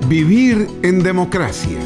Vivir en democracia.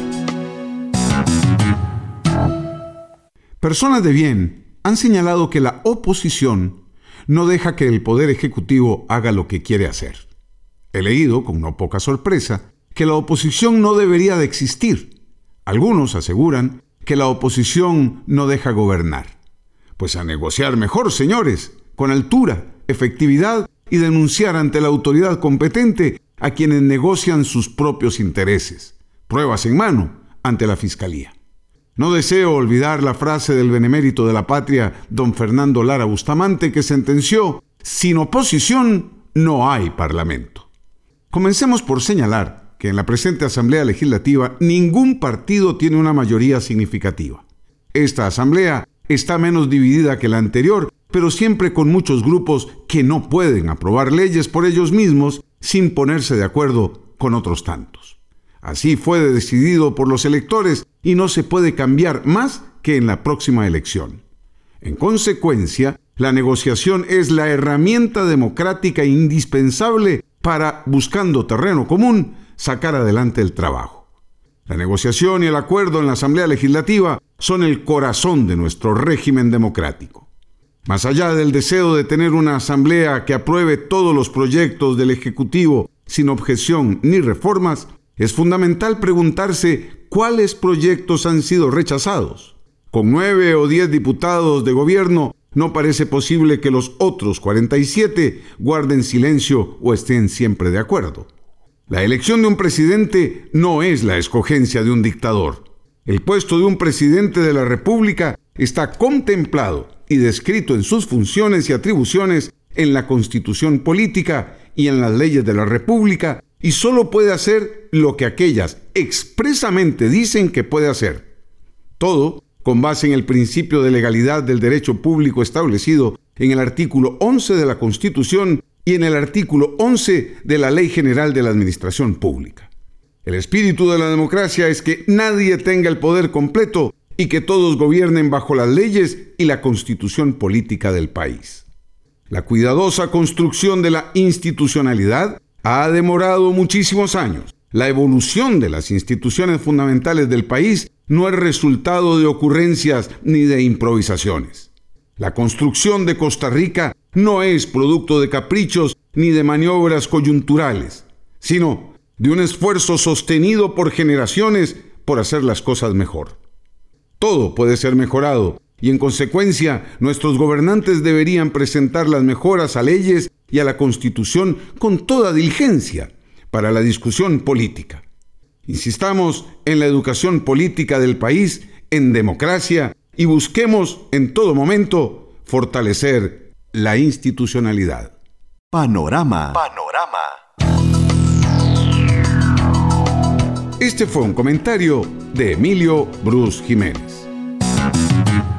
Personas de bien han señalado que la oposición no deja que el Poder Ejecutivo haga lo que quiere hacer. He leído, con no poca sorpresa, que la oposición no debería de existir. Algunos aseguran que la oposición no deja gobernar. Pues a negociar mejor, señores, con altura, efectividad y denunciar ante la autoridad competente a quienes negocian sus propios intereses. Pruebas en mano ante la Fiscalía. No deseo olvidar la frase del benemérito de la patria, don Fernando Lara Bustamante, que sentenció: sin oposición no hay parlamento. Comencemos por señalar que en la presente Asamblea Legislativa ningún partido tiene una mayoría significativa. Esta Asamblea está menos dividida que la anterior, pero siempre con muchos grupos que no pueden aprobar leyes por ellos mismos sin ponerse de acuerdo con otros tantos. Así fue decidido por los electores y no se puede cambiar más que en la próxima elección. En consecuencia, la negociación es la herramienta democrática indispensable para, buscando terreno común, sacar adelante el trabajo. La negociación y el acuerdo en la Asamblea Legislativa son el corazón de nuestro régimen democrático. Más allá del deseo de tener una asamblea que apruebe todos los proyectos del Ejecutivo sin objeción ni reformas, es fundamental preguntarse cuáles proyectos han sido rechazados. Con 9 o 10 diputados de gobierno, no parece posible que los otros 47 guarden silencio o estén siempre de acuerdo. La elección de un presidente no es la escogencia de un dictador. El puesto de un presidente de la República está contemplado y descrito en sus funciones y atribuciones en la Constitución Política y en las leyes de la República, y solo puede hacer lo que aquellas expresamente dicen que puede hacer. Todo con base en el principio de legalidad del derecho público establecido en el artículo 11 de la Constitución y en el artículo 11 de la Ley General de la Administración Pública. El espíritu de la democracia es que nadie tenga el poder completo y que todos gobiernen bajo las leyes y la constitución política del país. La cuidadosa construcción de la institucionalidad ha demorado muchísimos años. La evolución de las instituciones fundamentales del país no es resultado de ocurrencias ni de improvisaciones. La construcción de Costa Rica no es producto de caprichos ni de maniobras coyunturales, sino de un esfuerzo sostenido por generaciones por hacer las cosas mejor. Todo puede ser mejorado y, en consecuencia, nuestros gobernantes deberían presentar las mejoras a leyes y a la Constitución con toda diligencia para la discusión política. Insistamos en la educación política del país, en democracia, y busquemos en todo momento fortalecer la institucionalidad. Panorama. Este fue un comentario de Emilio Bruce Jiménez.